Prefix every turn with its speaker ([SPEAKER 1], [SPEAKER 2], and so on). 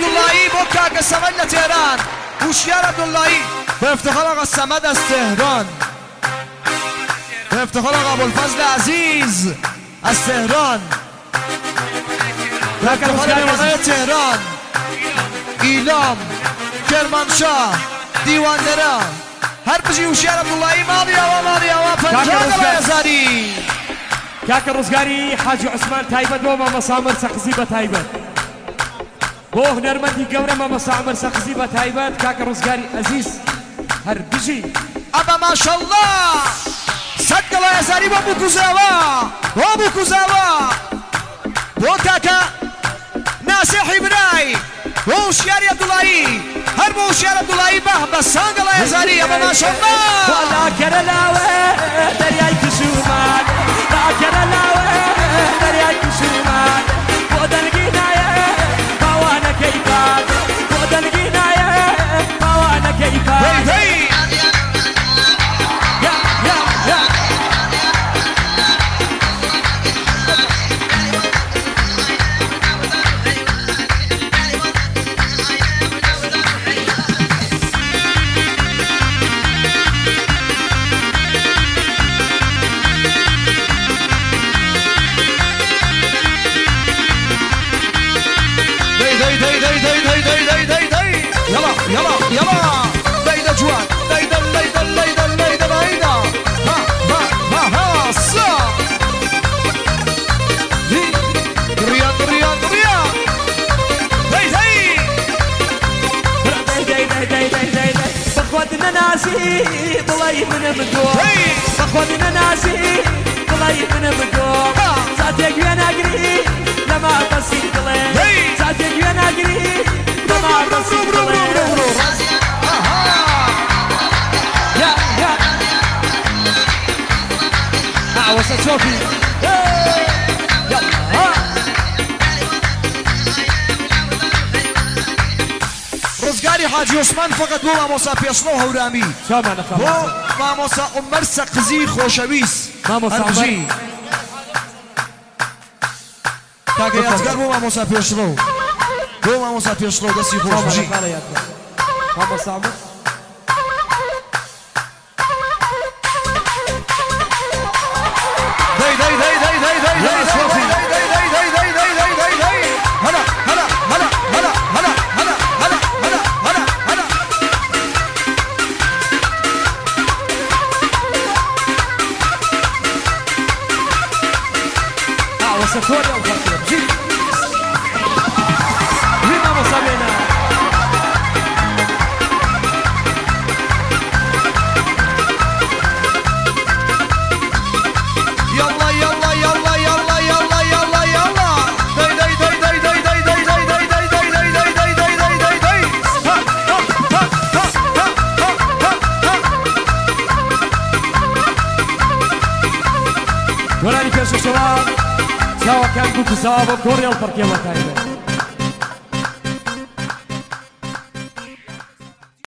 [SPEAKER 1] عبداللهی با کاک سمد تهران هوشیار عبداللهی به افتخار آقا سمد از تهران به افتخار آقا ابوالفضل عزیز از تهران به افتخار دیوانای تهران ایلام کرمانشاه دیواندره هر بجی هوشیار عبداللهی ماضی و 50,000
[SPEAKER 2] کاک ڕزگاری حاجی عوسمان تایبەت بۆ مامۆستا عومەر سەقزی بە تایبەت بۆ هونەرمەندی گەورە مامۆستا عومەر سەقزی بە تایبەت کاک ڕزگاری عەزیز هەر بژی
[SPEAKER 1] ئەمە ماشەڵڵا 100,000 بۆ بووکوزاوە بۆ کاکە ناسێحی برای بۆ هوشیاری عەبدوڵایی هەر بۆ هوشیار عەبدوڵایی بە 100,000 ئەمە ماشەڵڵا
[SPEAKER 2] لاکەرە لاوێ دەریای کشومان لاکەرە لاوێ دەریای کشومان بۆ دەنگی نایە باوانەکەی باد بۆ دەنگی نایە باوانەکەی باد
[SPEAKER 1] يلا ليلى جوان ليلى بعيدة ها صا رياض
[SPEAKER 2] بخواتنا ناسي طلعي من بدون بخواتنا ناسي طلعي من بدون ساعتك وانا اقري لما بصير قليل ساعتك وانا اقري لما بصير قليل وستشوفي
[SPEAKER 1] ڕزگاری حاجی عوسمان فقط بۆ مامۆستا پێشڵە و هەورامی بۆ مامۆستا عومەر سەقزی خۆشەویست هەربژی کاکە یادگار بۆ مامۆستا پێشڵە و بۆ مامۆستا پێشڵە و دەستی خۆشبژی
[SPEAKER 2] مامۆستا عومەر وسفوري أو خطير جي هنا مصابينا
[SPEAKER 1] يلا
[SPEAKER 2] وراني كاش الشباب سوا كان كوكو سوا كوريا البركيه وتايبه